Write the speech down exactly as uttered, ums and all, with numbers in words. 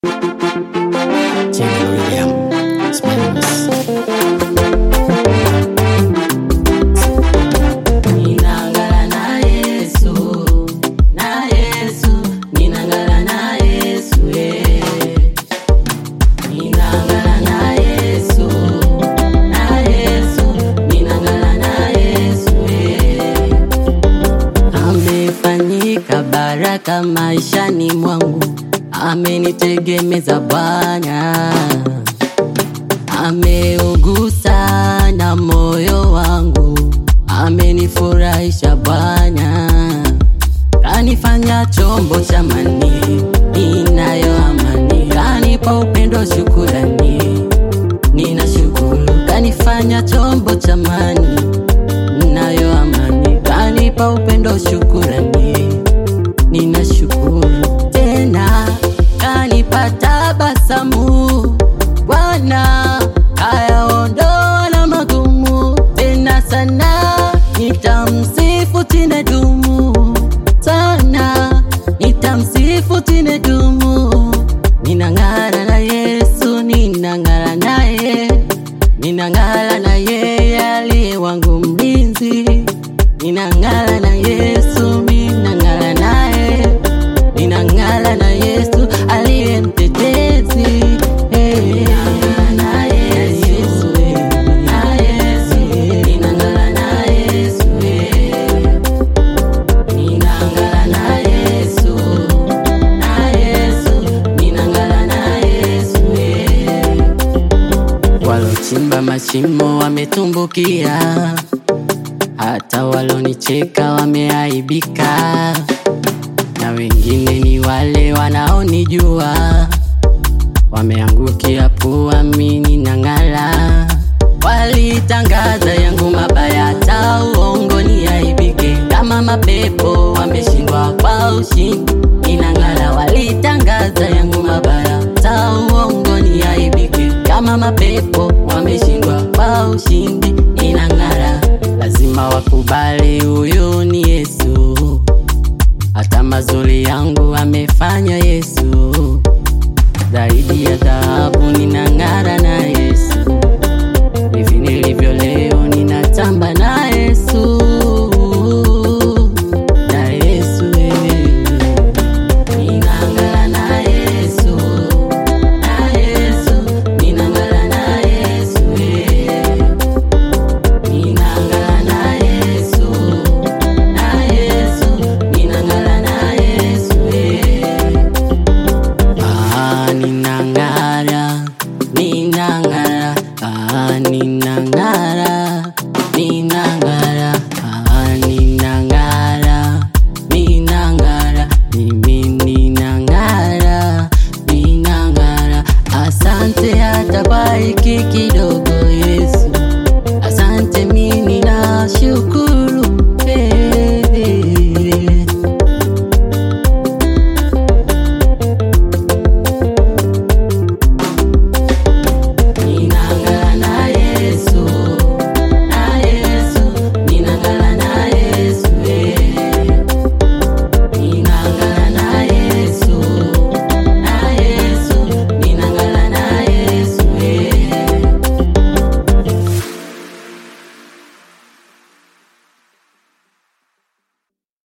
Baraka maishani mwangu, amenitegemeza Bwana, ameugusa na moyo wangu, amenifurahisha Bwana, kanifanya chombo cha amani, ninayo amani, kanipa upendo, shukrani, ninashukuru, kanifanya chombo cha amani, ninayo amani, kanipa upendo, shukrani, ninashukuru. Tena kanipa tabasamu Bwana, ayaondoa na magumu, tena sana nitamsifu tena dumu, sana nitamsifu tena dumu. Ninang'ara na Yesu, ninang'ara naye, ninang'ara na yeye aliye wangu mlinzi, ninang'ara na Yesu, ninang'ara naye, ninang'ara na Yesu aliye mtetezi. Hey, ninang'ara na Yesu, na Yesu, ninang'ara na Yesu, ninang'ara na Yesu, na Yesu, ninang'ara na Yesu. Walochimba mashimo wametumbukia, hata walonicheka wameaibika, na wengine ni wale wanaonijua, wameangukia pua, mimi nang'ara. Walitangaza yangu mabaya, hata uongo niaibike, kama mapepo wameshindwa kwa ushindi, ninang'ara. Walitangaza yangu mabaya, hata uongo niaibike, kama mapepo